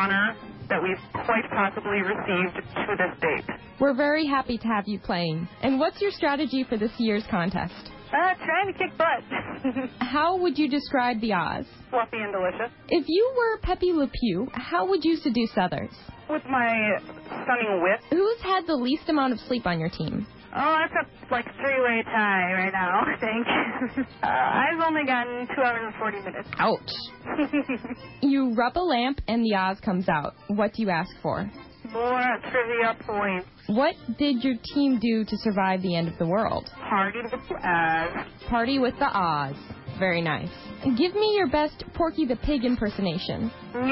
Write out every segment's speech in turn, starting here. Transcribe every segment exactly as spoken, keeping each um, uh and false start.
honor that we've quite possibly received to this date. We're very happy to have you playing. And what's your strategy for this year's contest? Uh, trying to kick butt. How would you describe the Oz? Fluffy and delicious. If you were Pepe Le Pew, how would you seduce others? With my stunning wit. Who's had the least amount of sleep on your team? Oh, that's a like three-way tie right now, I think. uh, I've only gotten two hours and forty minutes. Ouch. You rub a lamp and the Oz comes out. What do you ask for? More trivia points. What did your team do to survive the end of the world? Party with the Oz. Party with the Oz. Very nice. Give me your best Porky the Pig impersonation.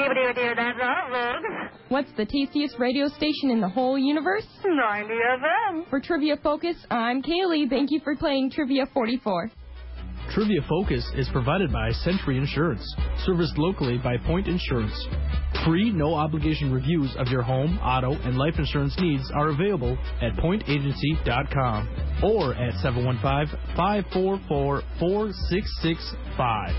What's the tastiest radio station in the whole universe? ninety F M. For Trivia Focus, I'm Kaylee. Thank you for playing Trivia forty-four. Trivia Focus is provided by Century Insurance, serviced locally by Point Insurance. Free, no-obligation reviews of your home, auto, and life insurance needs are available at point agency dot com or at seven one five, five four four, four six six five.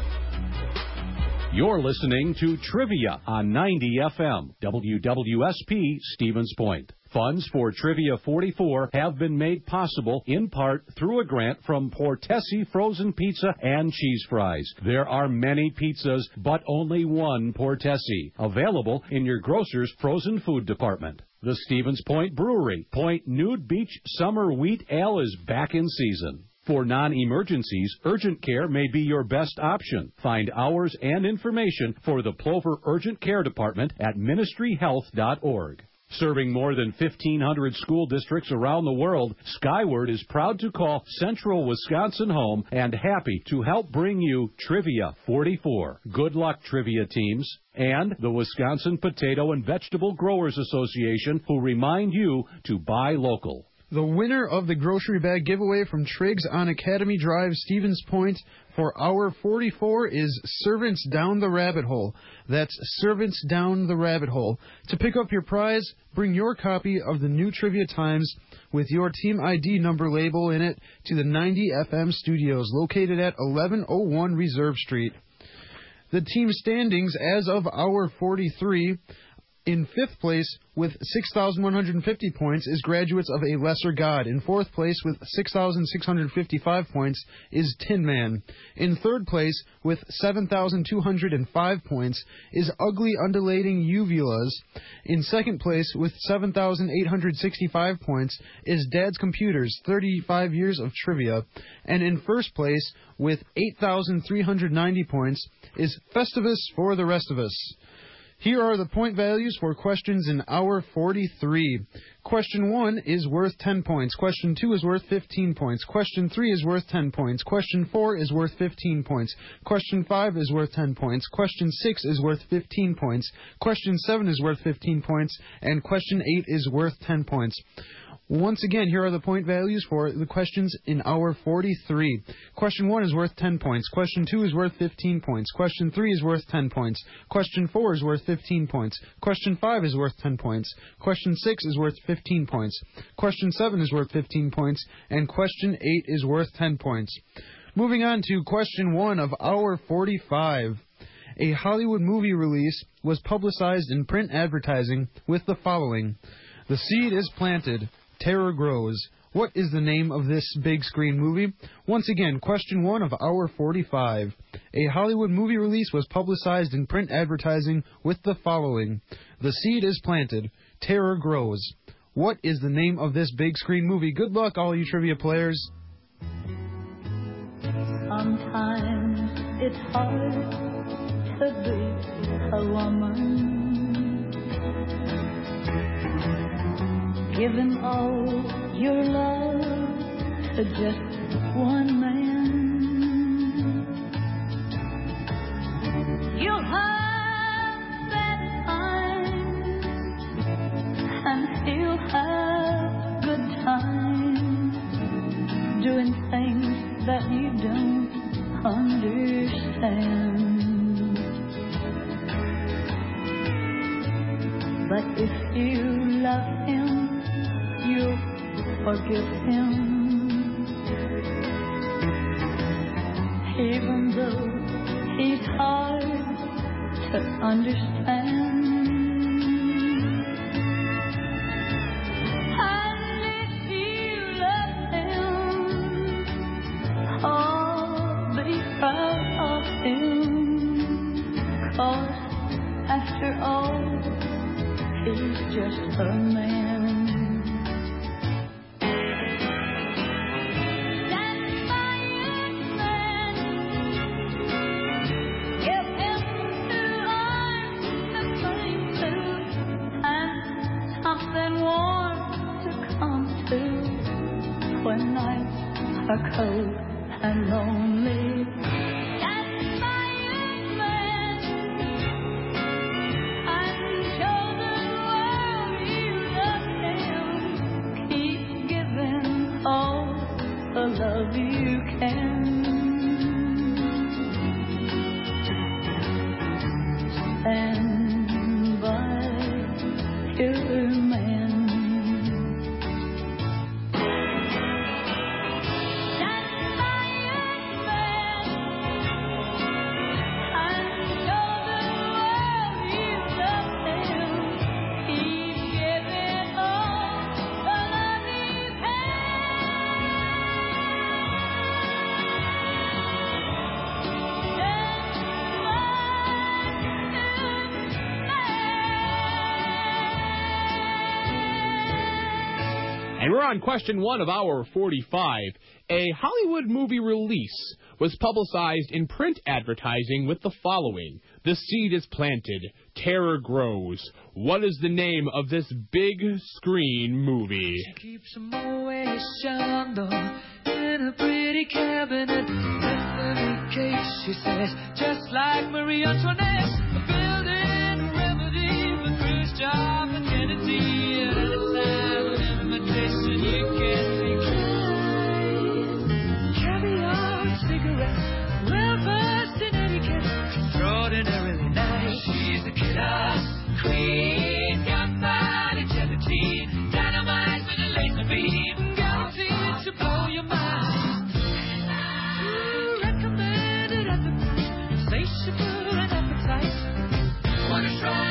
You're listening to Trivia on ninety F M, W W S P Stevens Point. Funds for Trivia forty-four have been made possible in part through a grant from Portesi Frozen Pizza and Cheese Fries. There are many pizzas, but only one Portesi, available in your grocer's frozen food department. The Stevens Point Brewery, Point Nude Beach Summer Wheat Ale is back in season. For non-emergencies, urgent care may be your best option. Find hours and information for the Plover Urgent Care Department at ministry health dot org. Serving more than fifteen hundred school districts around the world, Skyward is proud to call Central Wisconsin home and happy to help bring you Trivia forty-four. Good luck, trivia teams. And the Wisconsin Potato and Vegetable Growers Association, who remind you to buy local. The winner of the grocery bag giveaway from Triggs on Academy Drive, Stevens Point, for hour forty-four is Servants Down the Rabbit Hole. That's Servants Down the Rabbit Hole. To pick up your prize, bring your copy of the new Trivia Times with your team I D number label in it to the ninety F M studios located at eleven oh one Reserve Street. The team standings as of hour forty-three. In fifth place, with six thousand one hundred fifty points, is Graduates of a Lesser God. In fourth place, with six thousand six hundred fifty-five points, is Tin Man. In third place, with seven thousand two hundred five points, is Ugly Undulating Uvulas. In second place, with seven thousand eight hundred sixty-five points, is Dad's Computers, thirty-five Years of Trivia. And in first place, with eight thousand three hundred ninety points, is Festivus for the Rest of Us. Here are the point values for questions in hour forty-three. Question one is worth ten points. Question two is worth fifteen points. Question three is worth ten points. Question four is worth fifteen points. Question five is worth ten points. Question six is worth fifteen points. Question seven is worth fifteen points. And question eight is worth ten points. Once again, here are the point values for the questions in hour forty-three. Question one is worth ten points. Question two is worth fifteen points. Question three is worth ten points. Question four is worth fifteen points. Question five is worth ten points. Question six is worth fifteen points. Question seven is worth fifteen points. And question eight is worth ten points. Moving on to question one of hour forty-five. A Hollywood movie release was publicized in print advertising with the following: The seed is planted. Terror grows. What is the name of this big screen movie? Once again, question one of hour forty-five. A Hollywood movie release was publicized in print advertising with the following: The seed is planted. Terror grows. What is the name of this big screen movie? Good luck, all you trivia players. Sometimes it's hard to be a woman. Giving all your love to just one man. You'll have bad times and he'll have good times, doing things that you don't understand. But if you love him, you'll forgive him, even though he's hard to understand. all, he's just a man. Stand by young man, give him two arms to cling to, and something warm to come to when nights are cold and lonely. Love you can. Stand by your man. Stand by your man and show the world you love him. Keep giving all the love you can. And we're on question one of hour forty-five. A Hollywood movie release was publicized in print advertising with the following. The seed is planted. Terror grows. What is the name of this big screen movie? She keeps a Moet Chandon in a pretty cabinet. Tiffany cake, she says, just like Marie Antoinette. A building remedy for Khrushchev and Kennedy. And any time of invitation you can decline. Caviar, cigarettes, well versed in etiquette, extraordinarily nice. She's a killer queen, gunfighter, gelatine, dynamite with a laser beam, guaranteed to blow your mind. Ooh, recommended at the price, insatiable and appetite. Wanna try?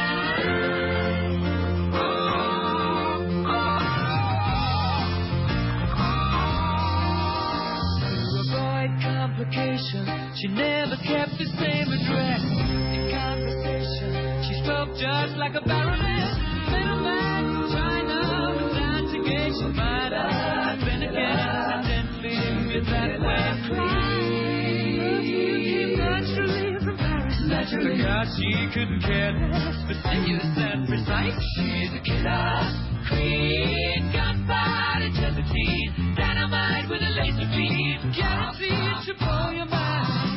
She never kept the same address. In conversation, she spoke just like a baroness. Middleman from China was down to gauge. She might have been against. I didn't leave it that way. You came naturally from Paris. Naturally. Because she couldn't care less. Meticulous and precise. She's a killer queen. Gunfighter, gelatine, dynamite with a laser beam. Guaranteed to blow your mind.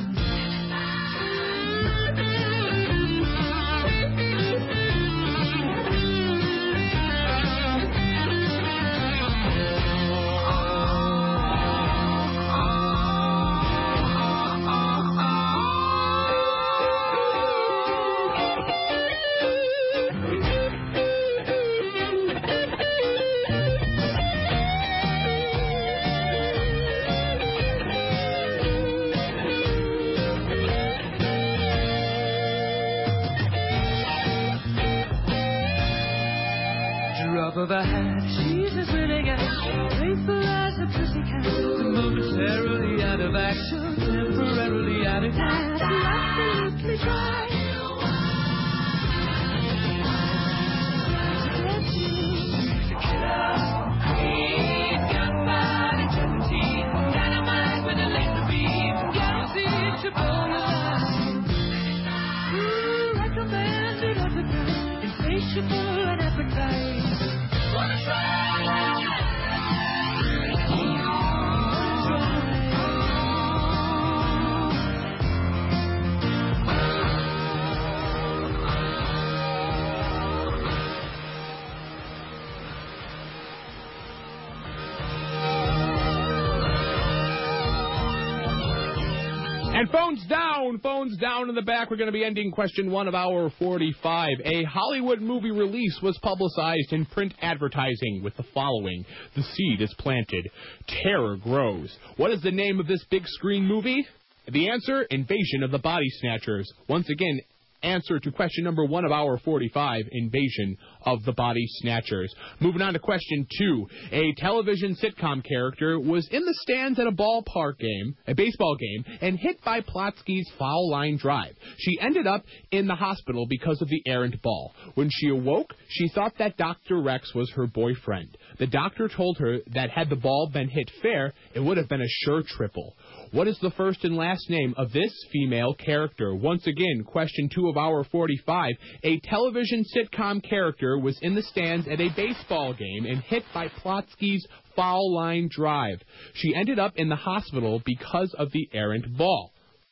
Of a hat, she's as willing as faithful as a pussycat. Momentarily out of action, temporarily out of gas. Absolutely dry. She's a killer queen, gunfighter, gelatine, dynamite with a laser beam, guaranteed to blow your mind. Ooh, recommended at the price, insatiable and appetite. Wanna try? And phones down, phones down in the back. We're going to be ending question one of hour forty-five. A Hollywood movie release was publicized in print advertising with the following. The seed is planted. Terror grows. What is the name of this big screen movie? The answer, Invasion of the Body Snatchers. Once again, answer to question number one of our forty-five, Invasion of the Body Snatchers. Moving on to question two. A television sitcom character was in the stands at a ballpark game, a baseball game, and hit by Plotsky's foul line drive. She ended up in the hospital because of the errant ball. When she awoke, she thought that Doctor Rex was her boyfriend. The doctor told her that had the ball been hit fair, it would have been a sure triple. What is the first and last name of this female character? Once again, question two of our forty-five. A television sitcom character was in the stands at a baseball game and hit by Plotsky's foul line drive. She ended up in the hospital because of the errant ball.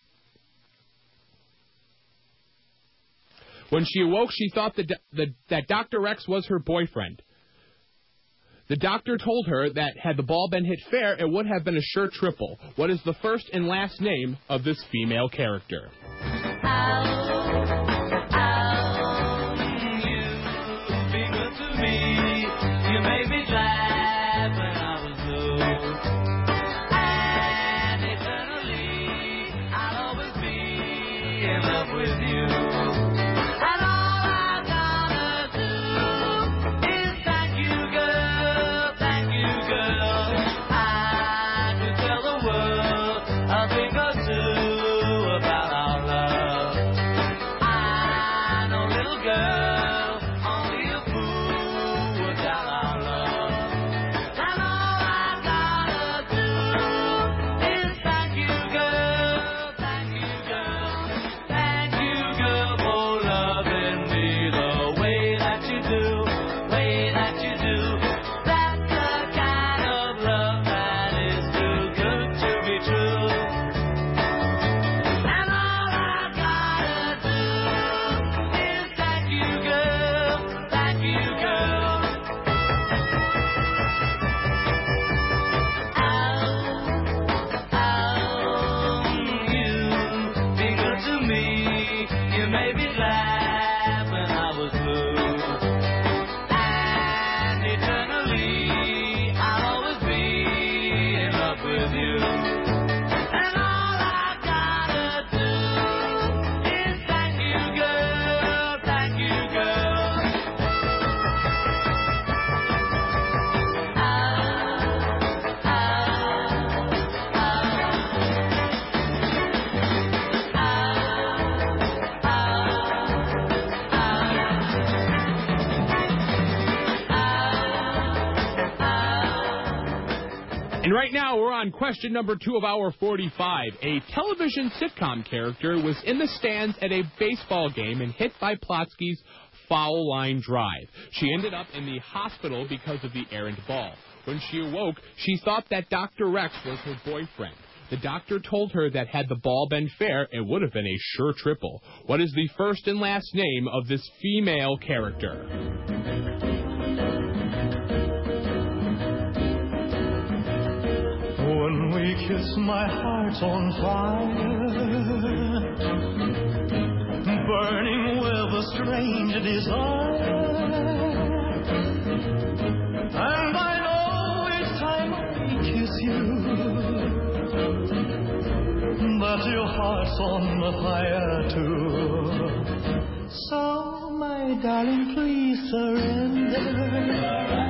When she awoke, she thought that, that, that Doctor Rex was her boyfriend. The doctor told her that had the ball been hit fair, it would have been a sure triple. What is the first and last name of this female character? And right now, we're on question number two of our forty-five. A television sitcom character was in the stands at a baseball game and hit by Plotsky's foul line drive. She ended up in the hospital because of the errant ball. When she awoke, she thought that Doctor Rex was her boyfriend. The doctor told her that had the ball been fair, it would have been a sure triple. What is the first and last name of this female character? When we kiss, my heart's on fire, burning with a strange desire. And I know each time I kiss you that your heart's on fire too. So, my darling, please surrender.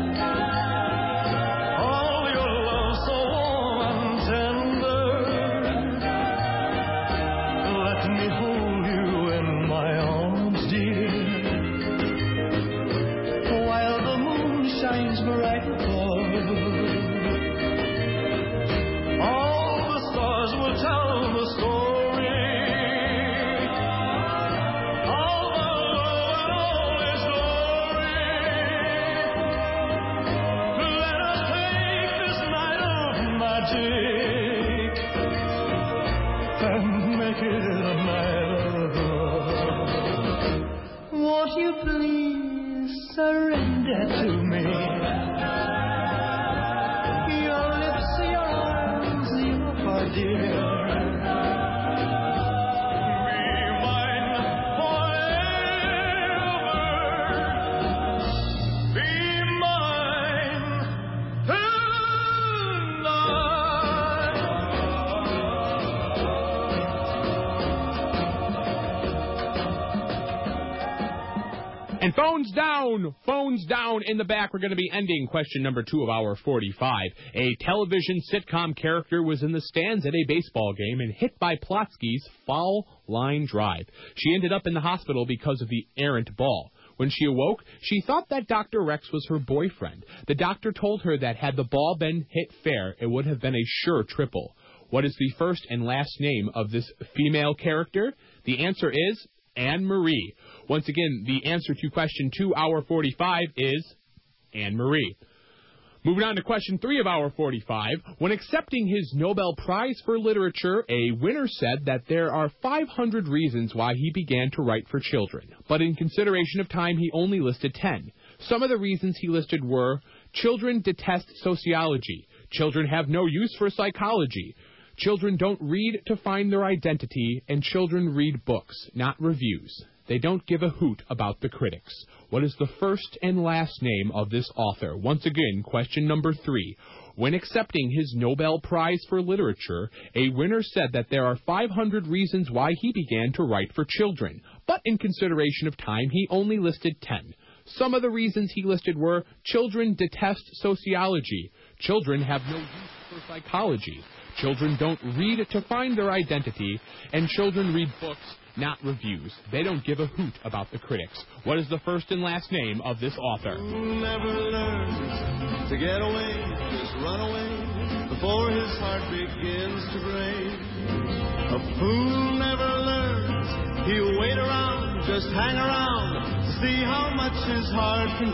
And phones down, phones down in the back. We're going to be ending question number two of hour forty-five. A television sitcom character was in the stands at a baseball game and hit by Plotsky's foul line drive. She ended up in the hospital because of the errant ball. When she awoke, she thought that Doctor Rex was her boyfriend. The doctor told her that had the ball been hit fair, it would have been a sure triple. What is the first and last name of this female character? The answer is Anne Marie. Once again, the answer to question two, hour forty-five, is Anne Marie. Moving on to question three of hour forty-five. When accepting his Nobel Prize for Literature, a winner said that there are five hundred reasons why he began to write for children. But in consideration of time, he only listed ten. Some of the reasons he listed were: children detest sociology. Children have no use for psychology. Children don't read to find their identity, and children read books, not reviews. They don't give a hoot about the critics. What is the first and last name of this author? Once again, question number three. When accepting his Nobel Prize for Literature, a winner said that there are five hundred reasons why he began to write for children. But in consideration of time, he only listed ten. Some of the reasons he listed were: children detest sociology. Children have no use for psychology. Children don't read to find their identity, and children read books, not reviews. They don't give a hoot about the critics. What is the first and last name of this author? Who never learns to get away, just run away before his heart begins to break. A fool never learns, he'll wait around, just hang around to see how much his heart can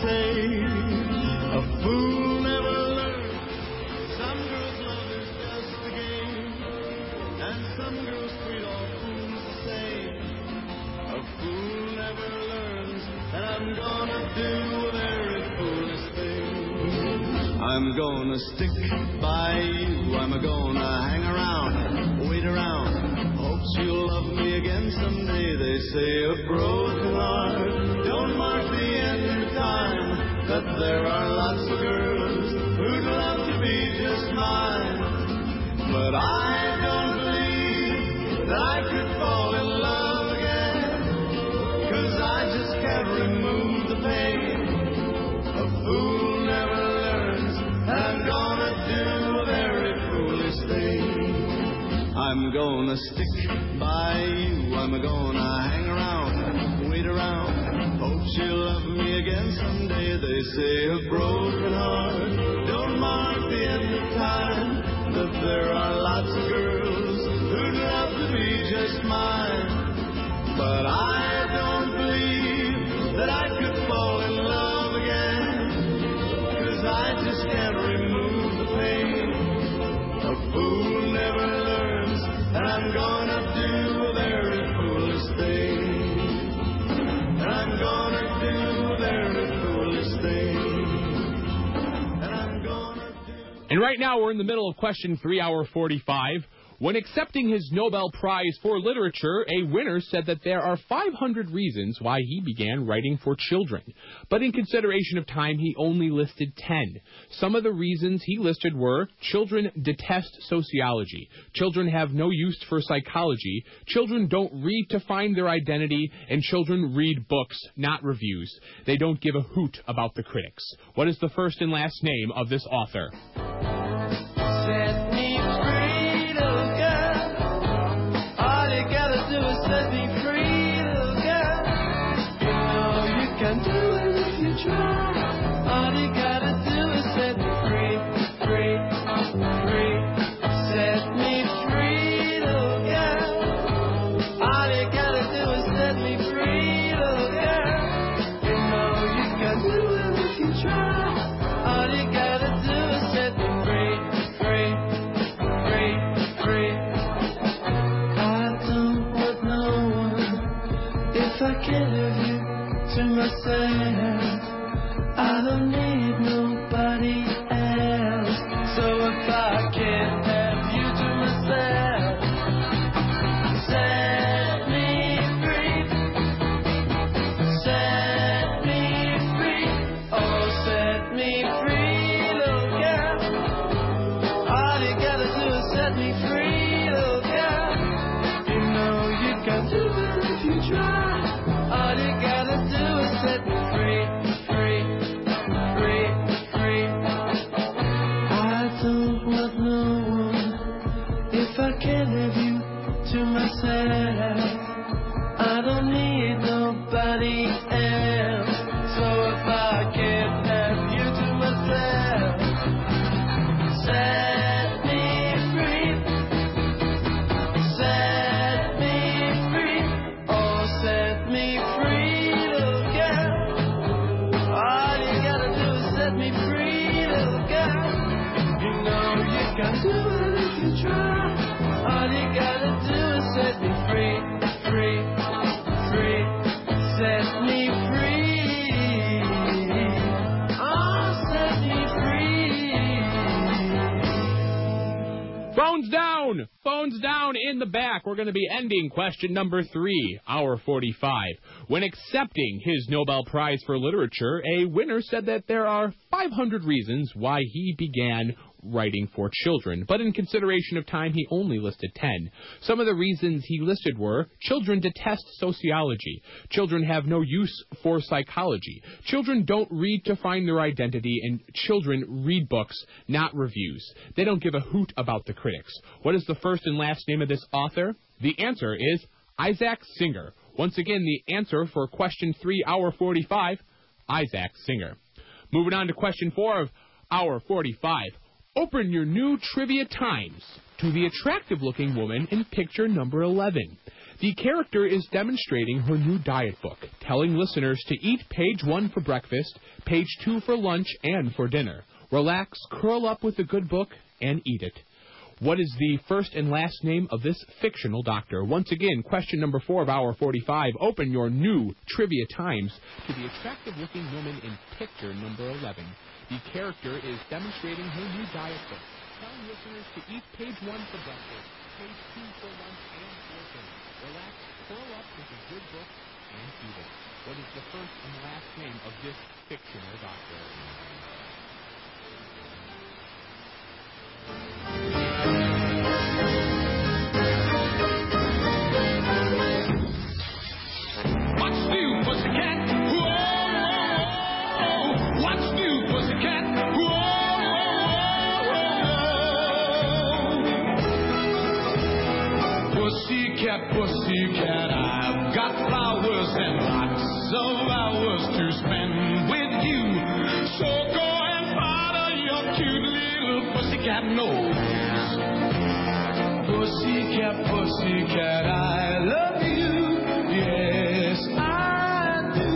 take. A fool never learns. Some girls' love is just a game, and some girls treat all fools the same. A fool never learns, and I'm gonna do a very foolish thing. I'm gonna stick by you, I'm gonna hang around, wait around, hope she'll love me again someday. They say a broken heart don't mark the end of time, but there are lots of girls who'd love to be just mine. But I don't believe that I could fall in love again, 'cause I just can't remove the pain. A fool never learns, and I'm gonna do a very foolish thing. I'm gonna stick by you, I'm gonna hang around, wait around, hope she'll love me again someday. They say a broken heart don't mark the end of time, but there are lots of girls who'd love to be just mine. But I don't believe that I could fall in love again, 'cause I just can't remove the pain. A fool never learns, and I'm gonna do a very foolish thing. And I'm gonna do a very foolish thing. And I'm gonna do... And right now we're in the middle of question three, hour forty-five. When accepting his Nobel Prize for Literature, a winner said that there are five hundred reasons why he began writing for children. But in consideration of time, he only listed ten. Some of the reasons he listed were: children detest sociology. Children have no use for psychology. Children don't read to find their identity. And children read books, not reviews. They don't give a hoot about the critics. What is the first and last name of this author? Set me free, little girl. All you gotta do is set me free, little girl. You know you can do it if you try. All you gotta do is set me free, free, free. Set me free, little girl. All you gotta do is set me free, little girl. You know you can do it if you try. All you gotta do is set me free, free, free, free. I don't want no one if I can have you to myself. I don't need nobody else. So if I can't have you to myself, set me free, set me free, oh set me free, little girl. All you gotta do is set me free, little girl. You know you can do it if you try. All you gotta do is set me down. Phones down in the back. We're going to be ending question number three, hour forty-five. When accepting his Nobel Prize for Literature, a winner said that there are five hundred reasons why he began writing for children, but in consideration of time, he only listed ten. Some of the reasons he listed were: children detest sociology, children have no use for psychology, children don't read to find their identity, and children read books, not reviews. They don't give a hoot about the critics. What is the first and last name of this author? The answer is Isaac Singer. Once again, the answer for question three, hour forty-five, Isaac Singer. Moving on to question four of hour forty-five. Open your new Trivia Times to the attractive-looking woman in picture number eleven. The character is demonstrating her new diet book, telling listeners to eat page one for breakfast, page two for lunch, and for dinner. Relax, curl up with a good book, and eat it. What is the first and last name of this fictional doctor? Once again, question number four of hour forty-five. Open your new Trivia Times to the attractive-looking woman in picture number eleven. The character is demonstrating her new diet book, telling listeners to eat page one for breakfast, page two for lunch, and for dinner. Relax, curl up with a good book, and eat it. What is the first and last name of this fictional doctor? What's new, pussycat? Whoa, what's new, pussycat? Whoa, pussycat, pussycat, I've got flowers and lots of hours to spend with you. So go and powder your cute little pussycat nose. Pussycat, pussycat, I love you. Yes, I do.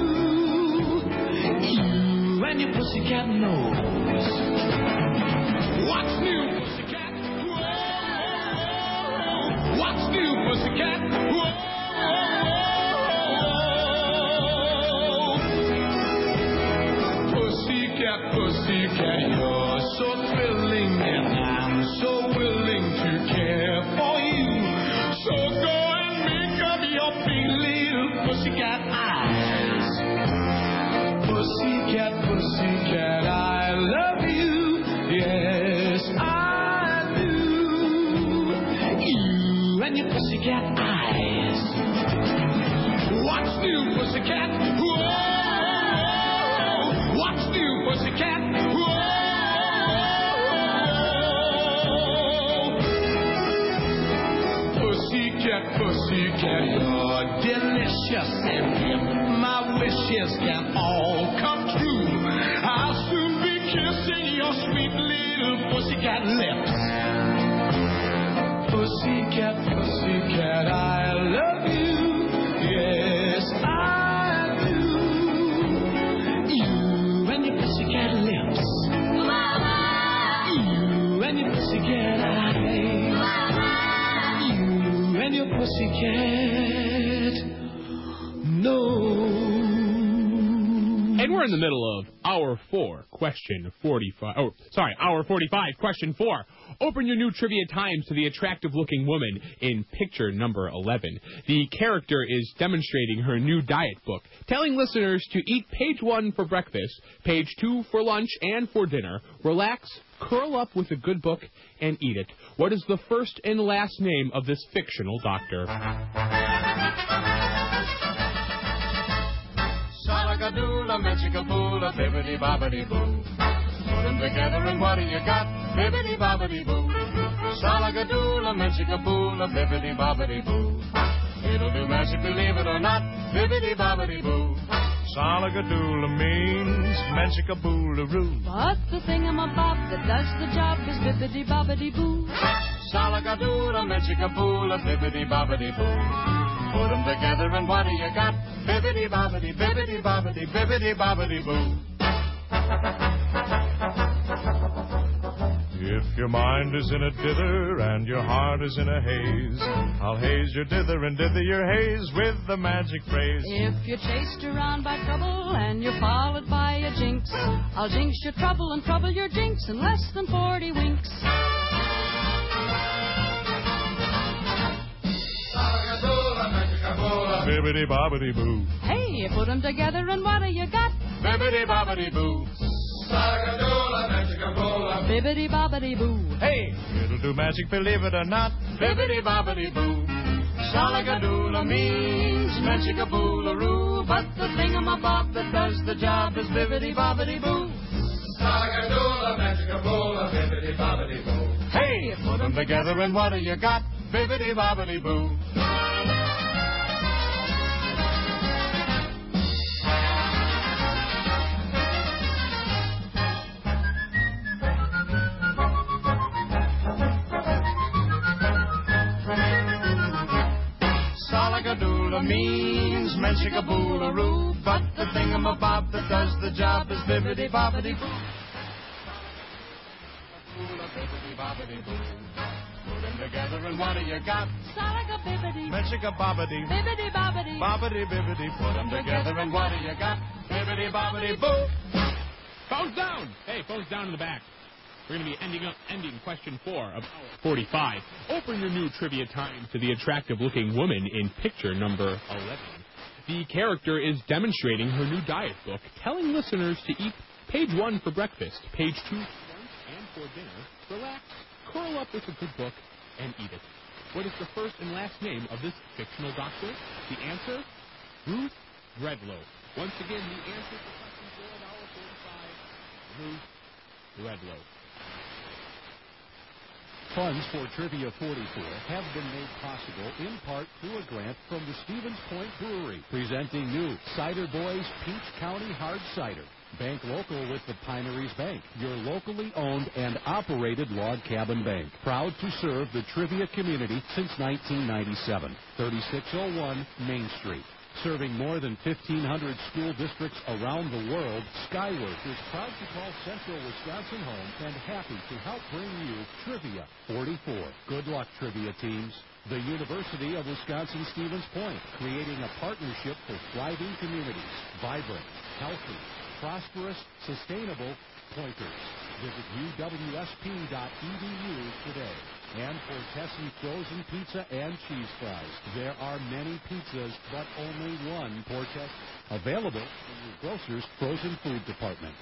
You and your pussycat nose. What's new, pussycat? Whoa, what's new, pussycat? Whoa. Pussycat, pussycat, you're so thrilling, and I'm so willing to care for you. So go and make up your big little pussycat eyes. Pussycat, pussycat, I love you. Yes, I do. You and your pussycat eyes. What's new, pussycat? Whoa! What's new, pussycat? Whoa! Pussycat, pussycat, you're delicious, and if my wishes can all come true, I'll soon be kissing your sweet little pussycat lips. Pussycat, pussycat, I love you. Yes, I do. You and your pussycat lips. You and your pussycat eyes. You and your pussycat nose. And we're in the middle of hour four, question forty-five. Oh, sorry, hour forty-five, question four. Open your new Trivia Times to the attractive-looking woman in picture number eleven. The character is demonstrating her new diet book, telling listeners to eat page one for breakfast, page two for lunch and for dinner. Relax, curl up with a good book, and eat it. What is the first and last name of this fictional doctor? Salagadoola, Mexicapoola, bibbidi bobbidi boo. Put them together and what do you got? Bibbidi bobbidi boo. Salagadoola, Mexicapoola, bibbidi bobbidi boo. It'll do magic, believe it or not. Bibbidi bobbidi boo. Salagadoola means Mexicaboolaroo. But the thingamabob that does the job is bibbidi bobbidi boo. Salagadoola, Mexicapoola, bibbidi bobbidi boo. Put them together and what do you got? Bibbidi bobbidi, bibbidi bobbidi, bibbidi bobbidi boo. If your mind is in a dither and your heart is in a haze, I'll haze your dither and dither your haze with the magic phrase. If you're chased around by trouble and you're followed by a jinx, I'll jinx your trouble and trouble your jinx in less than forty winks. Bibbidi bobbidi boo. Hey, you put 'em together and what do you got? Bibbidi bobbidi boo. Sagadoola, Mexicaboola. Bibbidi bobbidi boo. Hey, it'll do magic, believe it or not. Bibbidi bobbidi boo. Salagadoola means Mexicaboolaroo, but the thingamabob that does the job is bibbidi bobbidi boo. Salagadoola, Mexicaboola, bibbidi bobbidi boo. Hey, you put 'em together and what do you got? Bibbidi bobbidi boo. Salagadoola means Mexicaboolaroo, but the thingamabob that does the job is bibbidi bobbidi boo. Bibbidi bobbidi boo. Put 'em together and what do you got? Salaga-bibbidi. Mexicabobbidi. Bibbidi bobbidi. Bobbidi bibbidi. Put 'em together and what do you got? Bibbidi bobbidi boo. Phones down. Hey, phones down in the back. We're going to be ending up ending question four of hour forty-five. Open your new trivia time to the attractive-looking woman in picture number eleven. The character is demonstrating her new diet book, telling listeners to eat page one for breakfast, page two for lunch, and for dinner. Relax, curl up with a good book, and eat it. What is the first and last name of this fictional doctor? The answer? Ruth Redlow. Once again, the answer to question four of hour forty-five, Ruth Redlow. Funds for Trivia forty-four have been made possible in part through a grant from the Stevens Point Brewery, presenting new Cider Boys Peach County Hard Cider. Bank local with the Pineries Bank, your locally owned and operated log cabin bank. Proud to serve the trivia community since nineteen ninety-seven. thirty-six oh one Main Street. Serving more than fifteen hundred school districts around the world, Skyworth is proud to call Central Wisconsin home and happy to help bring you Trivia forty-four. Good luck, trivia teams. The University of Wisconsin-Stevens Point, creating a partnership for thriving communities, vibrant, healthy, prosperous, sustainable Pointers. Visit U W S P dot E D U today. And for Tessie frozen pizza and cheese fries, there are many pizzas, but only one Portessi. Available in your grocer's frozen food department.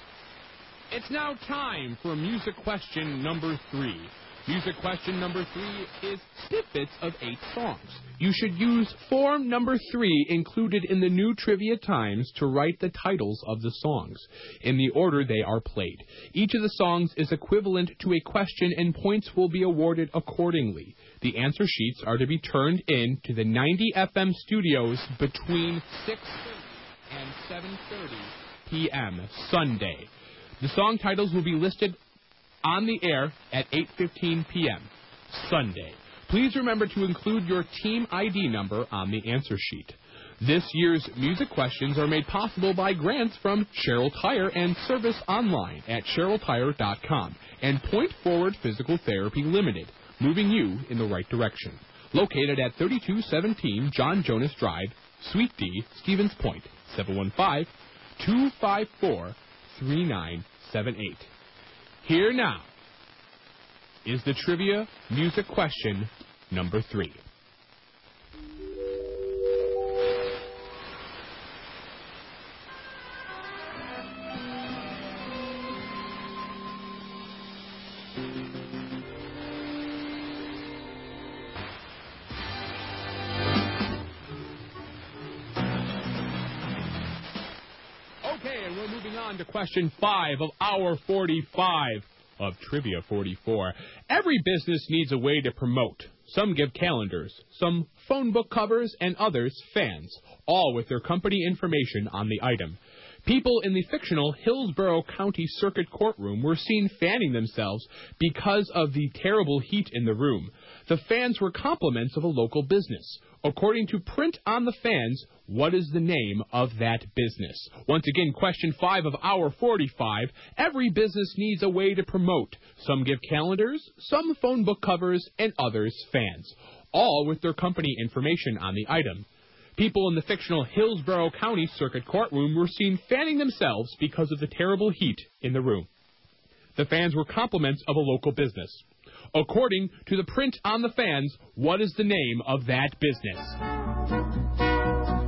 It's now time for music question number three. Music question number three is snippets of eight songs. You should use form number three included in the new Trivia Times to write the titles of the songs in the order they are played. Each of the songs is equivalent to a question and points will be awarded accordingly. The answer sheets are to be turned in to the ninety F M studios between six thirty and seven thirty p.m. Sunday. The song titles will be listed on the air at eight fifteen p.m. Sunday. Please remember to include your team I D number on the answer sheet. This year's music questions are made possible by grants from Cheryl Tire and Service Online at cheryl tire dot com and Point Forward Physical Therapy Limited, moving you in the right direction. Located at thirty-two seventeen John Jonas Drive, Suite D, Stevens Point, seven one five, two five four, three nine seven eight. Here now is the trivia music question number three. Okay, and we're moving on to question five of hour forty-five of Trivia forty-four. Every business needs a way to promote. Some give calendars, some phone book covers, and others fans, all with their company information on the item. People in the fictional Hillsborough County Circuit Courtroom were seen fanning themselves because of the terrible heat in the room. The fans were compliments of a local business. According to print on the fans, what is the name of that business? Once again, question five of hour forty-five. Every business needs a way to promote. Some give calendars, some phone book covers, and others fans, all with their company information on the item. People in the fictional Hillsborough County Circuit Courtroom were seen fanning themselves because of the terrible heat in the room. The fans were compliments of a local business. According to the print on the fans, what is the name of that business?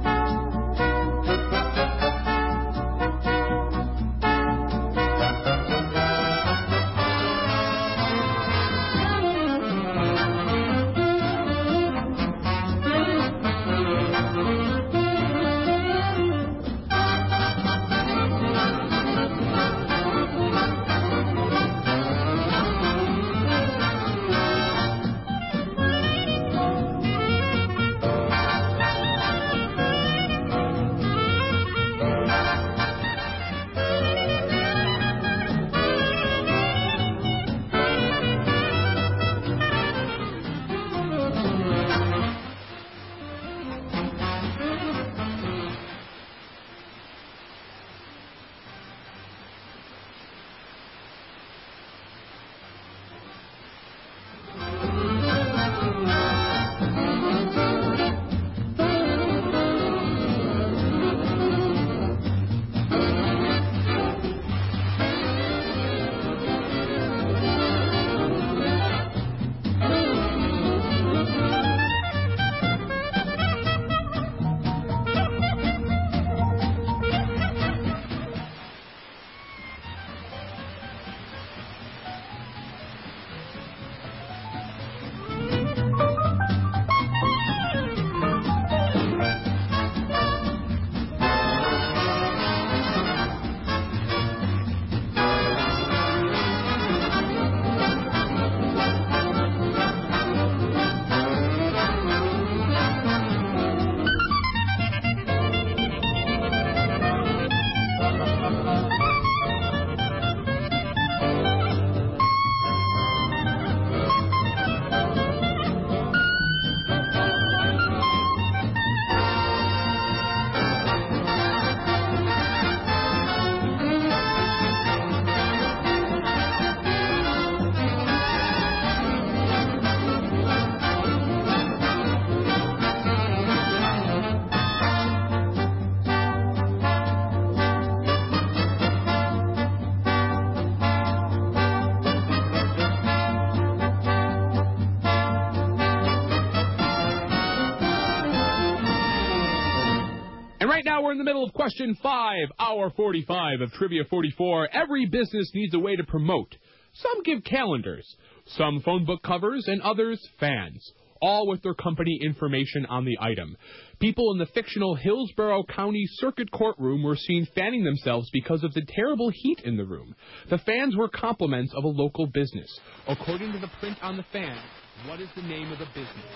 in the middle of question five, hour forty-five of Trivia forty-four. Every business needs a way to promote. Some give calendars, some phone book covers, and others fans, all with their company information on the item. People in the fictional Hillsborough County Circuit Courtroom were seen fanning themselves because of the terrible heat in the room. The fans were compliments of a local business. According to the print on the fan, what is the name of the business?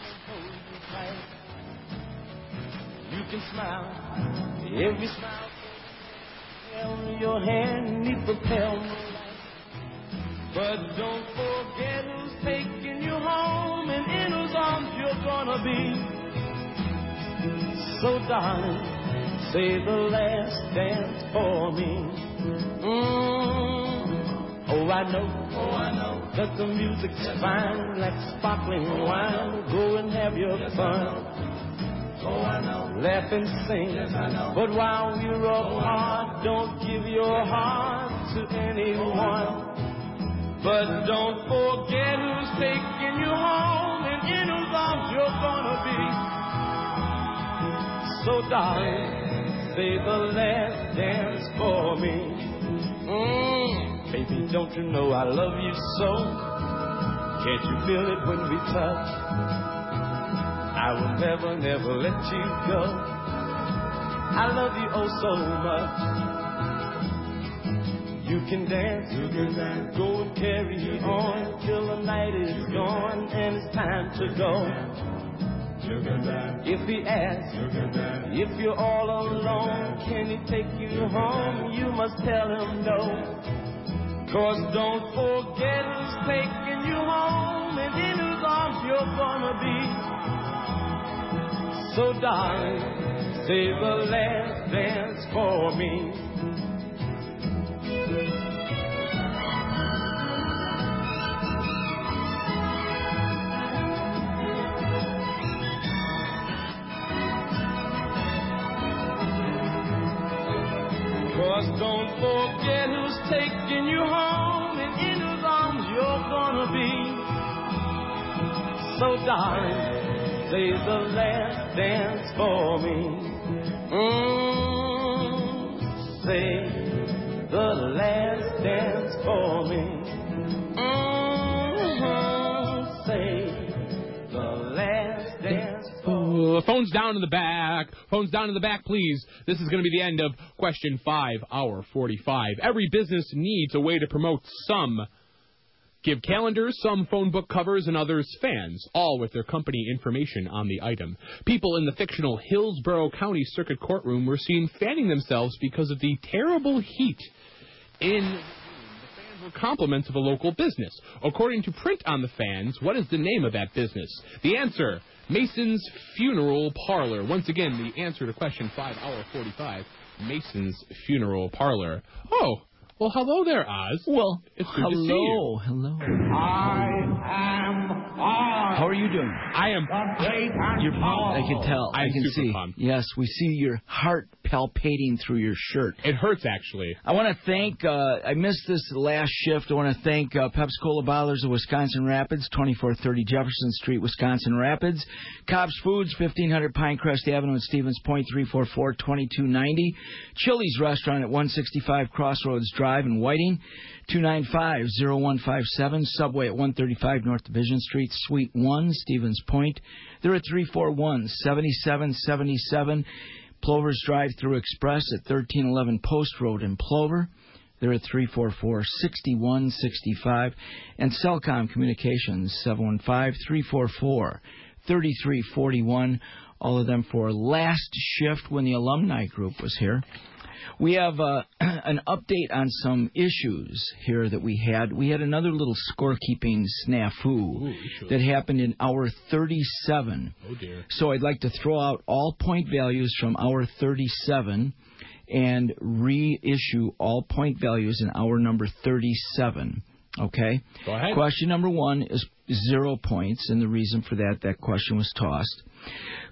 You can smile, every smile. Held your hand, neath the pale. But don't forget who's taking you home and in whose arms you're gonna be. So darling, say the last dance for me. Mm. Oh, I know, oh, I know that the music's fine, like sparkling wine. Go and have your fun. Oh, I know. Laugh and sing. Yes, I know. But while we're apart, don't give your heart to anyone. But don't forget who's taking you home and in whose arms you're gonna be. So darling, say the last dance for me. Mm. Baby, don't you know I love you so? Can't you feel it when we touch? I will never, never let you go. I love you oh so much. You can dance, you can dance, go and carry on till the night is gone and it's time to go. You can dance. If he asks, you can dance. If you're all alone, can he take you home? You must tell him no. Cause don't forget who's taking you home and in whose arms you're gonna be. So darling, say the last dance for me. Cause don't forget who's taking you home and in whose arms you're gonna be. So darling, say the last dance for me. Mm, say the last dance for me. Mm-hmm, say the last dance for me. Uh, phones down in the back. Phones down in the back, please. This is going to be the end of question five, hour forty-five. Every business needs a way to promote. Some give calendars, some phone book covers, and others fans, all with their company information on the item. People in the fictional Hillsborough County Circuit Courtroom were seen fanning themselves because of the terrible heat in the fans were compliments of a local business. According to print on the fans, what is the name of that business? The answer, Mason's Funeral Parlor. Once again, the answer to question five, hour forty-five, Mason's Funeral Parlor. Oh, well, hello there, Oz. Well, it's good hello, to see you. hello. I am Oz. How are you doing? I am. You're pumped. I can tell. I'm I can super see. pumped. Yes, we see your heart palpating through your shirt. It hurts, actually. I want to thank, uh, I missed this last shift. I want to thank uh, Pepsi-Cola Bottlers of Wisconsin Rapids, twenty-four thirty Jefferson Street, Wisconsin Rapids. Cobb's Foods, fifteen hundred Pinecrest Avenue in Stevens Point, three four four, two two nine zero. Chili's Restaurant at one sixty-five Crossroads Drive in Whiting, two nine five, zero one five seven. Subway at one thirty-five North Division Street, Suite one, Stevens Point. They're at three four one, seven seven seven seven. Plover's Drive-Thru Express at thirteen eleven Post Road in Plover. They're at three four four, six one six five. And Cellcom Communications, seven one five, three four four, three three four one. All of them for last shift when the alumni group was here. We have uh, an update on some issues here that we had. We had another little scorekeeping snafu Ooh, sure. that happened in hour thirty-seven. Oh, dear. So I'd like to throw out all point values from hour thirty-seven and reissue all point values in hour number thirty-seven. Okay? Go ahead. Question number one is zero points, and the reason for that, that question was tossed.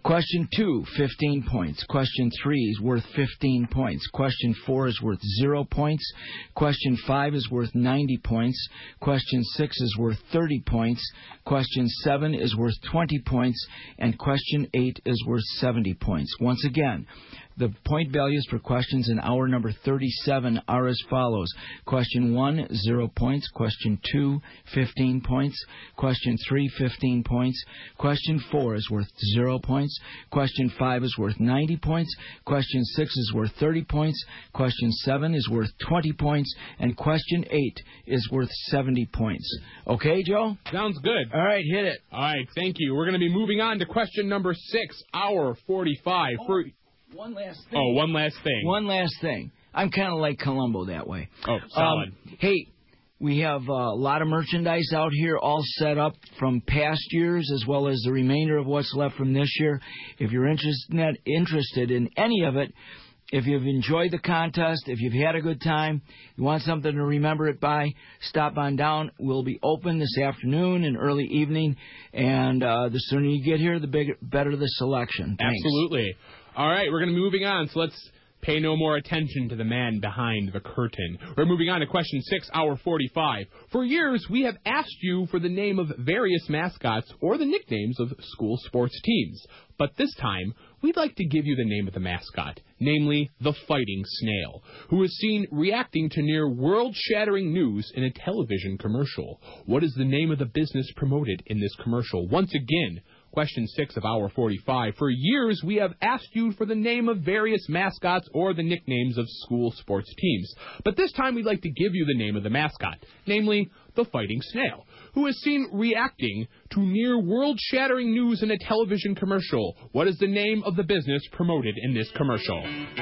Question two, fifteen points. Question three is worth fifteen points. Question four is worth zero points. Question five is worth ninety points. Question six is worth thirty points. Question seven is worth twenty points. And question eight is worth seventy points. Once again, the point values for questions in hour number thirty-seven are as follows. Question one, zero points. Question two, fifteen points. Question three, fifteen points. Question four is worth zero points. Question five is worth ninety points. Question six is worth thirty points. Question seven is worth twenty points. And question eight is worth seventy points. Okay, Joe? Sounds good. All right, hit it. All right, thank you. We're going to be moving on to question number six, hour forty-five. Oh. For One last thing. Oh, one last thing. One last thing. I'm kind of like Columbo that way. Oh, solid. Um, hey, we have uh, a lot of merchandise out here all set up from past years as well as the remainder of what's left from this year. If you're interested interested in any of it, if you've enjoyed the contest, if you've had a good time, you want something to remember it by, stop on down. We'll be open this afternoon and early evening, and uh, the sooner you get here, the bigger, better the selection. Thanks. Absolutely. All right, we're going to be moving on, so let's pay no more attention to the man behind the curtain. We're moving on to question six, hour forty-five. For years, we have asked you for the name of various mascots or the nicknames of school sports teams. But this time, we'd like to give you the name of the mascot, namely the Fighting Snail, who is seen reacting to near world-shattering news in a television commercial. What is the name of the business promoted in this commercial? Once again, question six of hour forty-five. For years, we have asked you for the name of various mascots or the nicknames of school sports teams. But this time, we'd like to give you the name of the mascot, namely the Fighting Snail, who is seen reacting to near world-shattering news in a television commercial. What is the name of the business promoted in this commercial?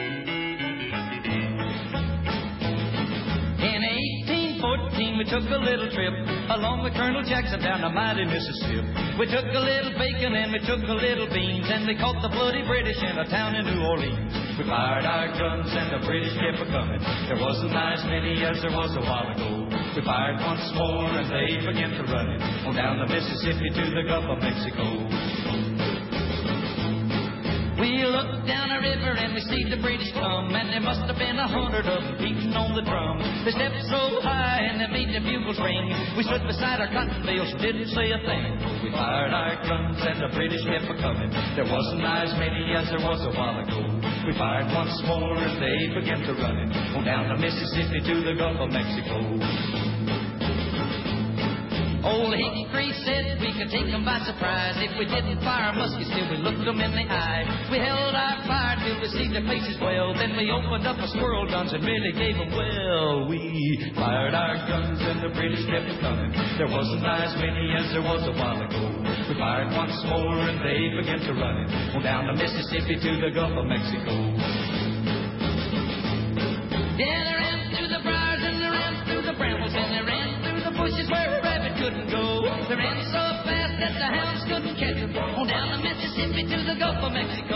In eighteen fourteen, we took a little trip along with Colonel Jackson down the mighty Mississippi. We took a little bacon and we took a little beans, and we caught the bloody British in a town in New Orleans. We fired our guns and the British kept a-coming. There wasn't as many as there was a while ago. We fired once more and they began to run it on down the Mississippi to the Gulf of Mexico. We looked down the river and we see the British come, and there must have been a hundred of them beating on the drum. They stepped so high and they made the bugles ring. We stood beside our cotton bales, didn't say a thing. We fired our guns and the British kept a-coming. There wasn't as many as there was a while ago. We fired once more and they began to run it on down the Mississippi to the Gulf of Mexico. Old Hickory said we could take them by surprise. If we didn't fire muskets till we looked them in the eye. We held our fire till we see their faces well. Then we opened up our squirrel guns and really gave them well. We fired our guns and the British kept coming. There wasn't as many as there was a while ago. We fired once more and they began to run it on down the Mississippi to the Gulf of Mexico. Yeah, they ran through the briars and they ran through the brambles and they ran through the bushes where a rabbit couldn't go. They ran so fast that the hounds couldn't catch them on down the Mississippi to the Gulf of Mexico.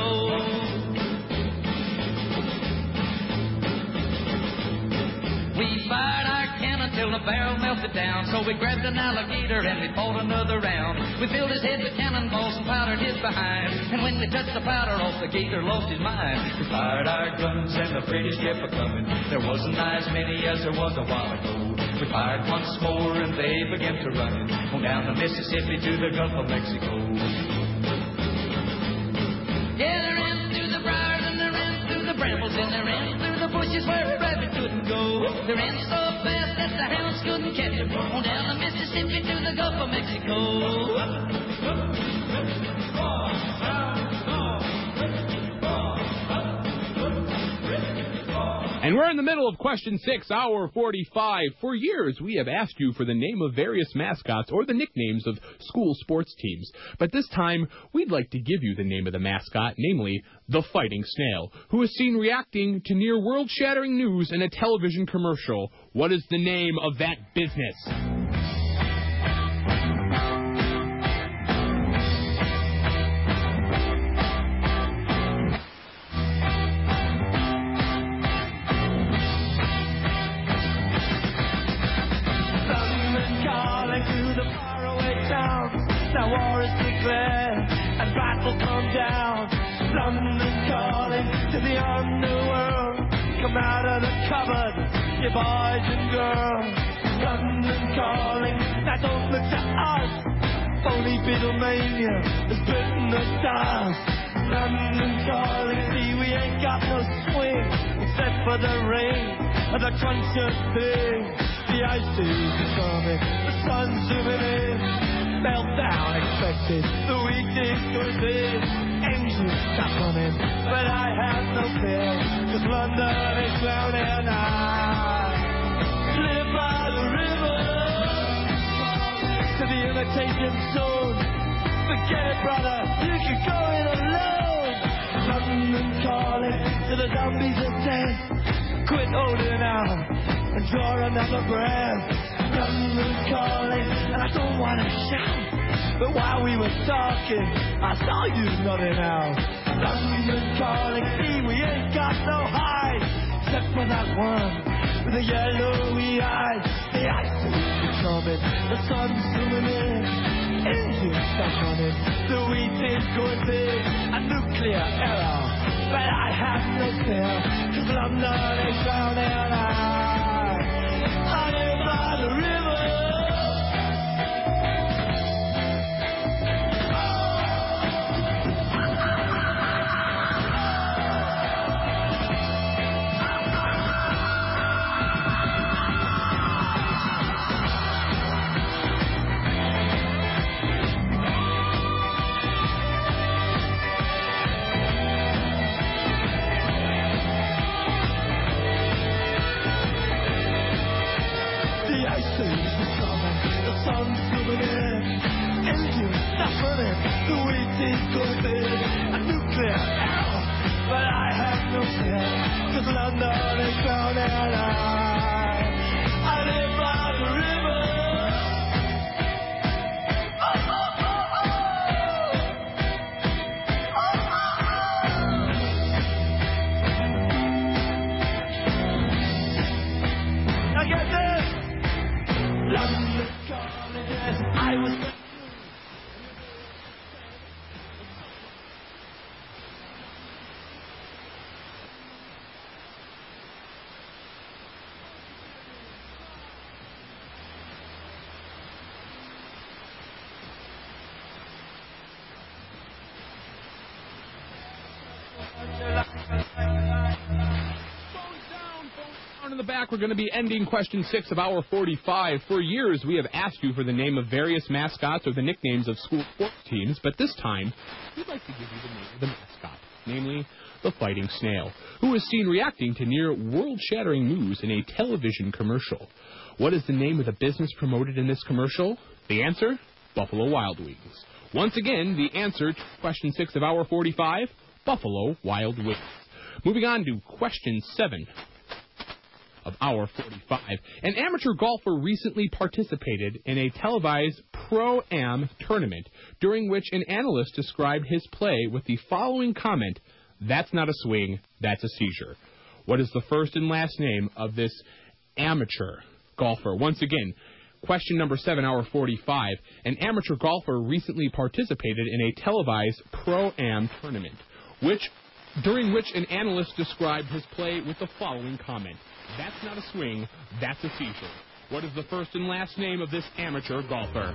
We fired our cannon till the barrel melted down. So we grabbed an alligator and we fought another round. We filled his head with cannonballs and powdered his behind. And when we touched the powder off, the gator lost his mind. We fired our guns and the British kept a-coming. There wasn't as many as there was a while ago. We fired once more and they began to run it on down the Mississippi to the Gulf of Mexico. Yeah, they ran through the briars and they ran through the brambles and they ran through the bushes where a rabbit couldn't go. They ran so fast that the hounds couldn't catch them on down the Mississippi to the Gulf of Mexico. And we're in the middle of question six, hour forty-five. For years, we have asked you for the name of various mascots or the nicknames of school sports teams. But this time, we'd like to give you the name of the mascot, namely the Fighting Snail, who is seen reacting to near world-shattering news in a television commercial. What is the name of that business? Now war is declared, and battle come down. London calling to the underworld. Come out of the cupboard, you boys and girls. London calling, now don't look to us. Phony Beatlemania has bitten the dust. London calling, see we ain't got no swing except for the rain and the crunch of things. The ice is coming, the sun's zooming in. Meltdown expected, the wheat is good in. Engines stop running, but I have no fear, cause London is drowning. I live by the river to the imitation zone. Forget it, brother, you can go it alone. London calling to the zombies of death. Quit holding out and draw another breath. London calling, and I don't want to shout, but while we were talking, I saw you nodding out. London calling, see we ain't got no hide, except for that one with the yellowy eyes. The ice is coming, the sun's zooming in. Engines stop running, the wheat is going big. A nuclear error, but I have no fear, cause London is drowning. I, I live by the river. In the back, we're going to be ending question six of hour forty-five. For years, we have asked you for the name of various mascots or the nicknames of school sports teams, but this time, we'd like to give you the name of the mascot, namely the Fighting Snail, who is seen reacting to near world-shattering news in a television commercial. What is the name of the business promoted in this commercial? The answer? Buffalo Wild Wings. Once again, the answer to question six of hour forty-five, Buffalo Wild Wings. Moving on to question seven of hour forty-five. An amateur golfer recently participated in a televised Pro-Am tournament, during which an analyst described his play with the following comment: "That's not a swing, that's a seizure." What is the first and last name of this amateur golfer? Once again, question number seven, hour forty-five. An amateur golfer recently participated in a televised Pro-Am tournament, which during which an analyst described his play with the following comment: "That's not a swing, that's a seizure." What is the first and last name of this amateur golfer?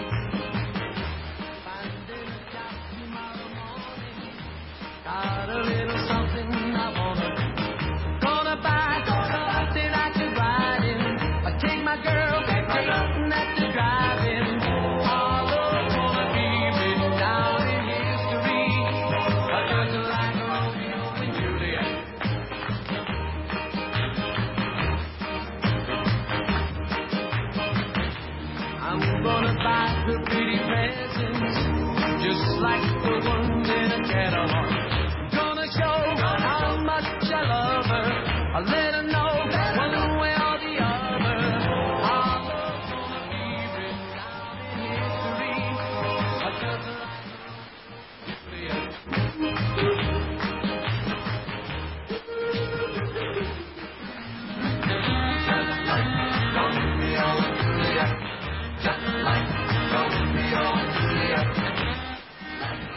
Got a little something I wanna. Gonna buy something I can ride in. I take my girl, take nothing at the drive-in. Although gonna be written down in history, just like Romeo and Juliet. I'm gonna buy her pretty presents, just like the ones in a catalog. Gonna show how much I love her. I'll let her know one way or the other. Our love's gonna be written down in history. I just like Romeo and Juliet.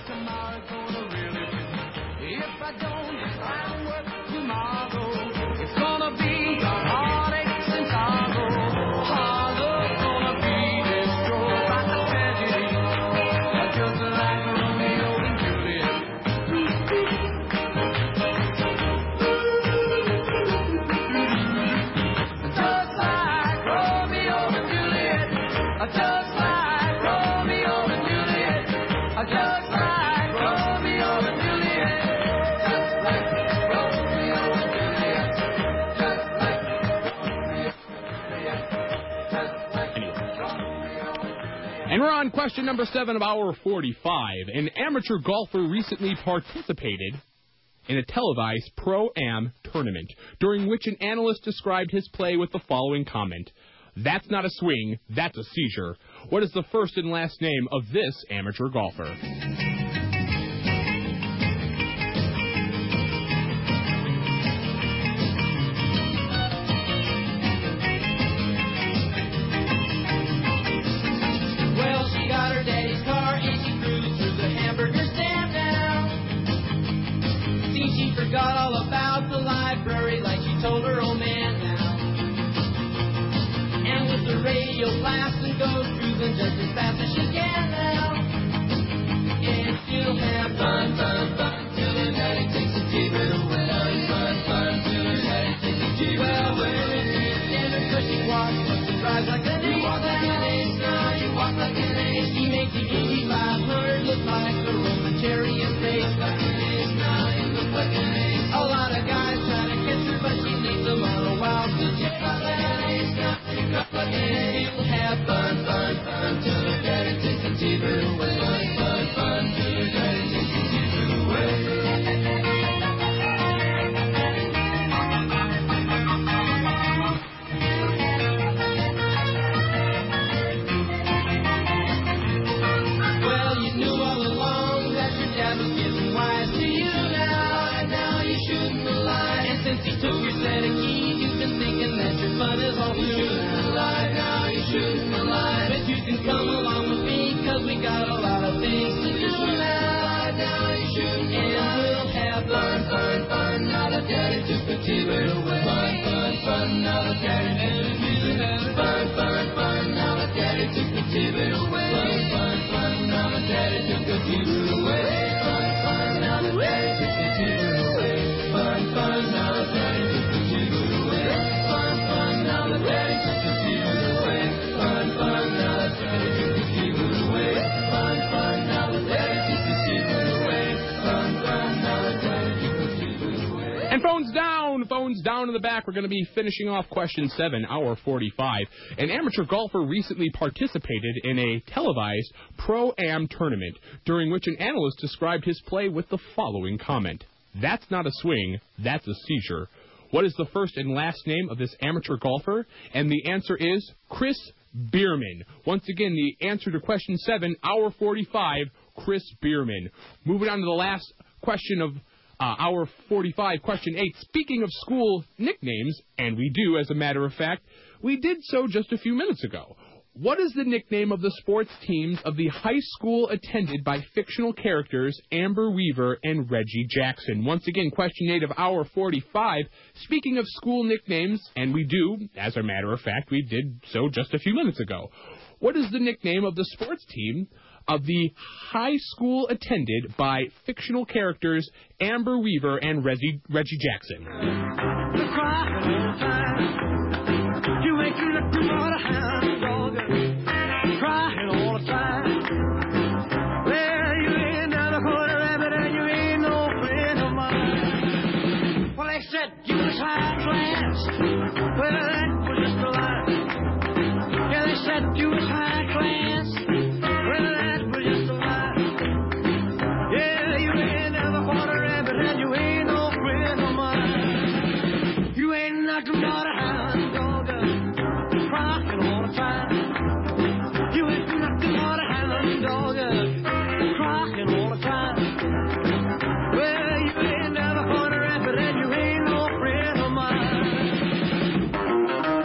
tomorrow gonna really be? If I don't, I don't work tomorrow. It's gonna be heartaches and sorrow. Harlow gonna be destroyed by the tragedy, just like Romeo and Juliet. Just like Romeo and Juliet. Just like Romeo and Juliet. Just like Romeo and Juliet. Just like Romeo and Juliet. Just like Romeo and Juliet. And we're on question number seven of hour forty-five. An amateur golfer recently participated in a televised Pro-Am tournament, during which an analyst described his play with the following comment: "That's not a swing, that's a seizure." What is the first and last name of this amateur golfer? Well, she got her daddy's car and she cruised through the hamburger stand now. See, she forgot all about the library like she told her old man now. And with the radio blasting, goes cruising just as fast as she can now. And she'll have fun, fun, fun till her daddy takes the T-bird away. Fun, fun, fun till her daddy takes the T-bird away. Well, standard cushy walks, but she drives like an ace. You walk like an ace, now you walk like an ace. She makes the Indy five hundred look like a Roman chariot race. Like an ace, now you look like an ace. A lot of guys try to catch her, but she leaves them on a wild goose chase. Like an ace, now you look like an ace. You'll have fun, fun, fun till her daddy takes the T-bird away. Fun, fun, fun till her daddy takes the T-bird away. Well, you knew all along that your dad was getting wise to you now, and now you're shooting the line. And since he took your set of keys, you've been thinking that your fun is all through. You're shooting the line, now you're shooting the line. But you can come along with me, cause we got a lot of things to do now. Now you're shooting the line. And we'll have fun, fun, fun. Now that daddy took the T-bird away. Fun, fun, fun. Now that daddy took the T-bird away. Fun, fun, fun. Now that daddy took the T-bird away. Fun, fun, fun. Now that daddy took the T-bird away. Fun, fun. Now that daddy took the T-bird away. Fun, fun. Now that daddy took the T-bird away. Fun, fun. Now that daddy took the T-bird away. Fun, fun. Now that daddy took the T-bird away. Fun, fun. Now that daddy took the T-bird away. Fun, fun. Now that daddy took the T-bird away. And phones down, phones down in the back. We're going to be finishing off question seven, hour forty-five. An amateur golfer recently participated in a televised Pro-Am tournament, during which an analyst described his play with the following comment: "That's not a swing, that's a seizure." What is the first and last name of this amateur golfer? And the answer is Chris Bierman. Once again, the answer to question seven, hour forty-five, Chris Bierman. Moving on to the last question of uh, hour forty-five, question eight. Speaking of school nicknames, and we do, as a matter of fact, we did so just a few minutes ago. What is the nickname of the sports teams of the high school attended by fictional characters Amber Weaver and Reggie Jackson? Once again, question eight of hour forty-five. Speaking of school nicknames, and we do, as a matter of fact, we did so just a few minutes ago. What is the nickname of the sports team of the high school attended by fictional characters Amber Weaver and Reggie, Reggie Jackson? You're crying all the time. You ain't nothing but a hound dog. Crying all the time. Well, you ain't never caught a rabbit and you ain't no friend of mine. Well, they said you was high class. Well, that was just a lie. Yeah, they said you was high class. Well, that was just a lie. Yeah, you ain't never caught a rabbit and you ain't no friend of mine. You ain't nothing but a hound dog. Crying all the time. You ain't nothing but a hound dog. Crying all the time. Well, you ain't never caught a rabbit and you ain't no friend of mine.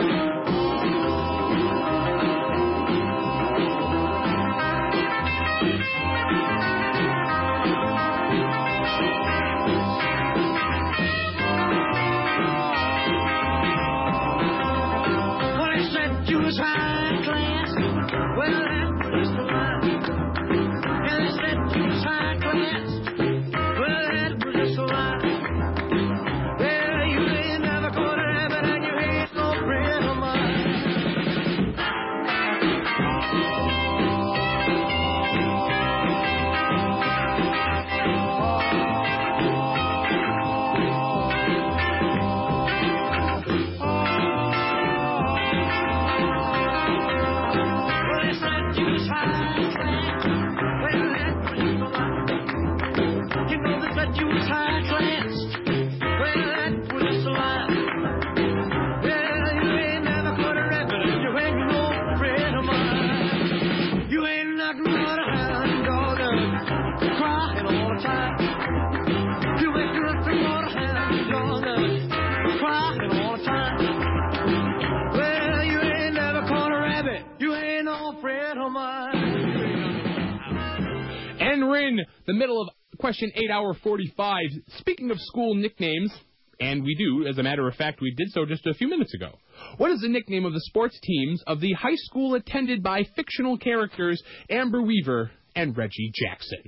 we're in the middle of question eight, hour forty-five. Speaking of school nicknames, and we do, as a matter of fact, we did so just a few minutes ago. What is the nickname of the sports teams of the high school attended by fictional characters Amber Weaver and Reggie Jackson?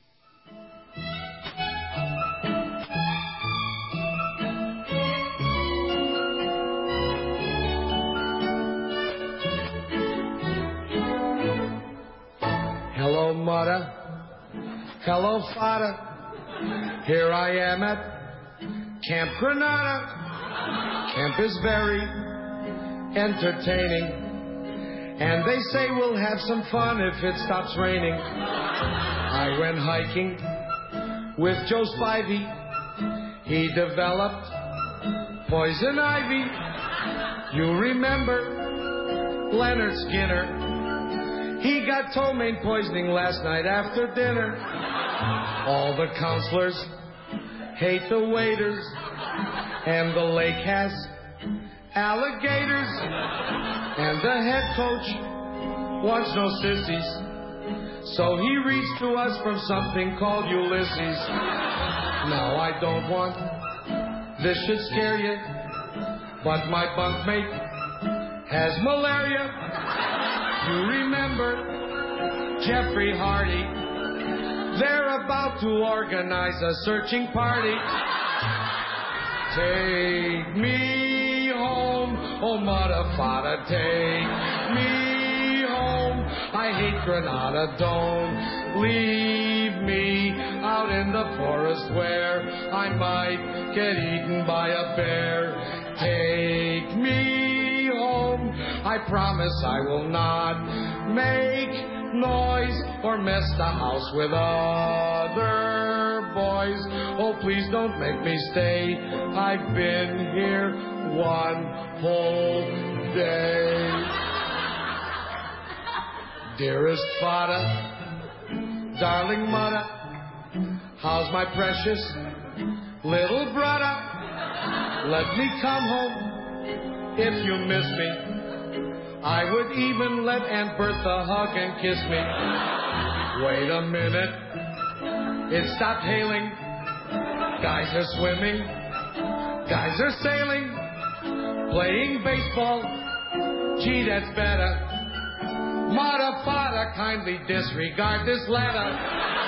Hello, mother. Hello, father. Here I am at Camp Granada. Camp is very entertaining, and they say we'll have some fun if it stops raining. I went hiking with Joe Spivey. He developed poison ivy. You remember Leonard Skinner? He got ptomaine poisoning last night after dinner. All the counselors hate the waiters, and the lake has alligators, and the head coach wants no sissies, so he reached to us from something called Ulysses. Now I don't want this should scare you, but my bunkmate has malaria. You remember Jeffrey Hardy? They're about to organize a searching party. Take me home, oh mother, father, take me home. I hate Granada, don't leave me out in the forest where I might get eaten by a bear. Take me home, I promise I will not make noise or mess the house with other boys. Oh, please don't make me stay. I've been here one whole day. Dearest father, darling mother, how's my precious little brother? Let me come home if you miss me. I would even let Aunt Bertha hug and kiss me. Wait a minute, it stopped hailing. Guys are swimming, guys are sailing, playing baseball. Gee, that's better. Mother, father, kindly disregard this letter.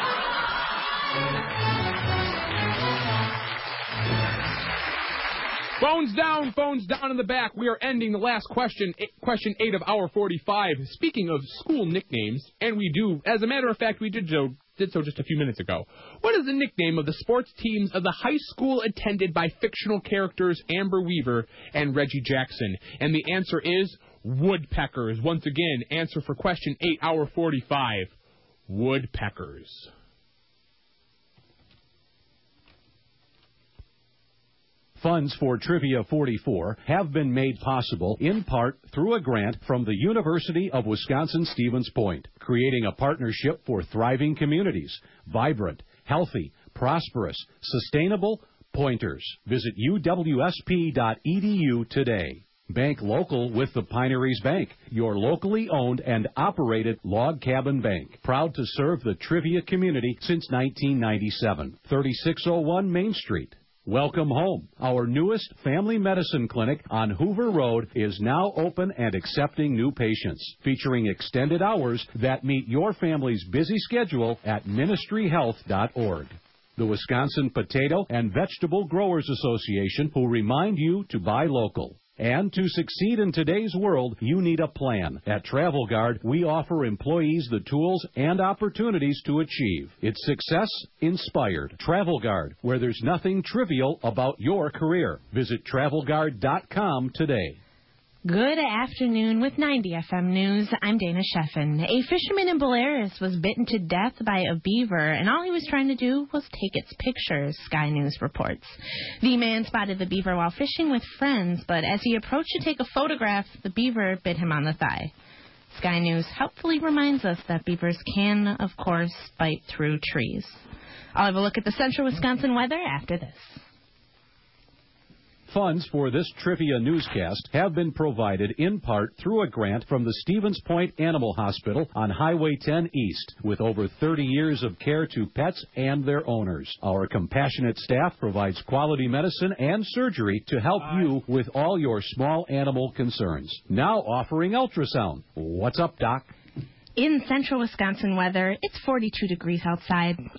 Phones down, phones down in the back. We are ending the last question, question eight of hour forty-five. Speaking of school nicknames, and we do, as a matter of fact, we did so, did so just a few minutes ago. What is the nickname of the sports teams of the high school attended by fictional characters Amber Weaver and Reggie Jackson? And the answer is Woodpeckers. Once again, answer for question eight, hour forty-five. Woodpeckers. Funds for Trivia forty-four have been made possible in part through a grant from the University of Wisconsin-Stevens Point, creating a partnership for thriving communities, vibrant, healthy, prosperous, sustainable Pointers. Visit U W S P dot E D U today. Bank local with the Pineries Bank, your locally owned and operated log cabin bank. Proud to serve the trivia community since nineteen ninety-seven. thirty-six oh one Main Street. Welcome home. Our newest family medicine clinic on Hoover Road is now open and accepting new patients, featuring extended hours that meet your family's busy schedule at ministry health dot org. The Wisconsin Potato and Vegetable Growers Association, who remind you to buy local. And to succeed in today's world, you need a plan. At Travel Guard, we offer employees the tools and opportunities to achieve. It's success inspired. Travel Guard, where there's nothing trivial about your career. Visit travel guard dot com today. Good afternoon with ninety F M News. I'm Dana Sheffin. A fisherman in Belarus was bitten to death by a beaver, and all he was trying to do was take its pictures, Sky News reports. The man spotted the beaver while fishing with friends, but as he approached to take a photograph, the beaver bit him on the thigh. Sky News helpfully reminds us that beavers can, of course, bite through trees. I'll have a look at the central Wisconsin weather after this. Funds for this trivia newscast have been provided in part through a grant from the Stevens Point Animal Hospital on Highway ten East, with over thirty years of care to pets and their owners. Our compassionate staff provides quality medicine and surgery to help you with all your small animal concerns. Now offering ultrasound. What's up, Doc? In central Wisconsin weather, it's forty-two degrees outside.